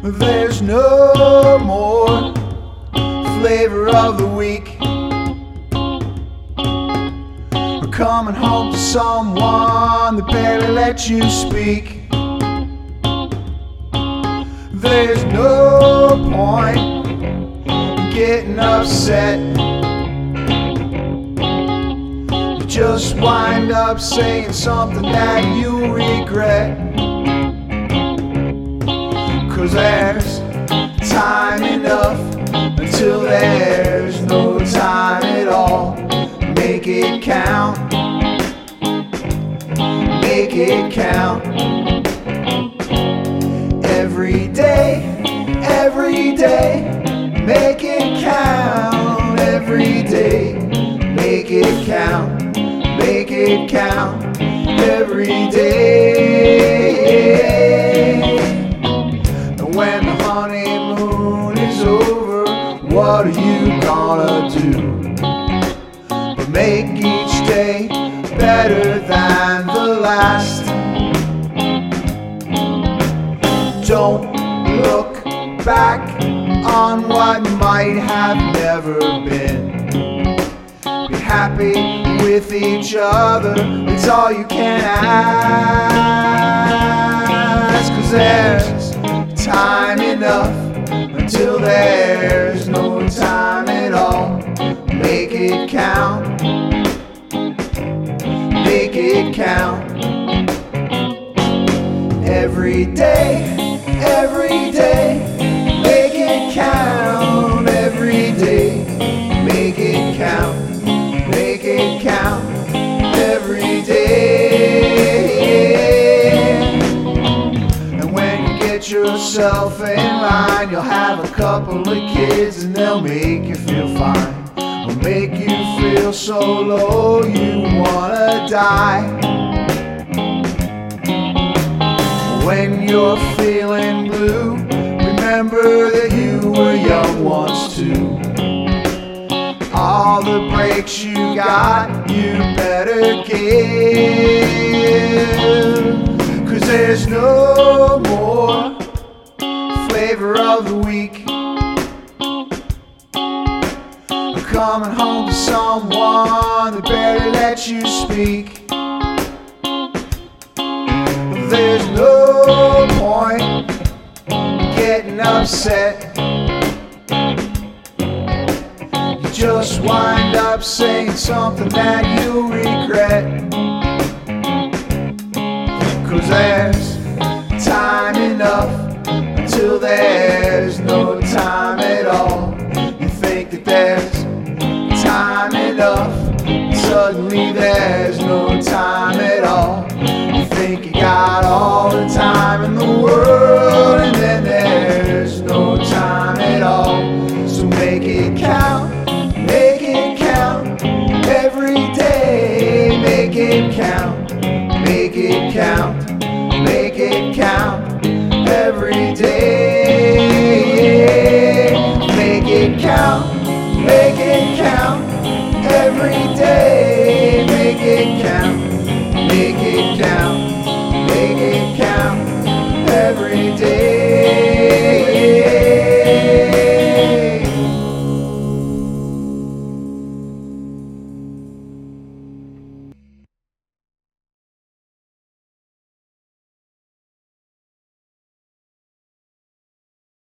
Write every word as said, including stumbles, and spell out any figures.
There's no more flavor of the week, or coming home to someone that barely lets you speak. There's no point in getting upset. You just wind up saying something that you regret. 'Cause there's time enough until there's no time at all. Make it count. Make it count. Every day, every day, make it count. Every day, make it count. Make it count. Every day. And when the honeymoon is over, what are you gonna do but make each day better than the last? Don't look back on what might have never been. Be happy with each other, it's all you can ask. 'Cause there's time enough until there's no time at all. Make it count. Make it count. Every day, every day, make it count. Every day, make it count. Make it count. Every day. And when you get yourself in line, you'll have a couple of kids and they'll make you feel fine. They'll make you feel so low you wanna die. When you're feeling blue, remember that you were young once too. All the breaks you got, you better give. 'Cause there's no more flavor of the week, coming home to someone that barely lets you speak. There's no point in getting upset. You just wind up saying something that you regret. 'Cause there's time enough until there's no time at all. You think that there's time enough, and suddenly there's no time at all. You think you got all the time in the world, and then there's no time at all. So make it count, make it count. Every day, make it count. Make it count, make it count. Every day, make it count.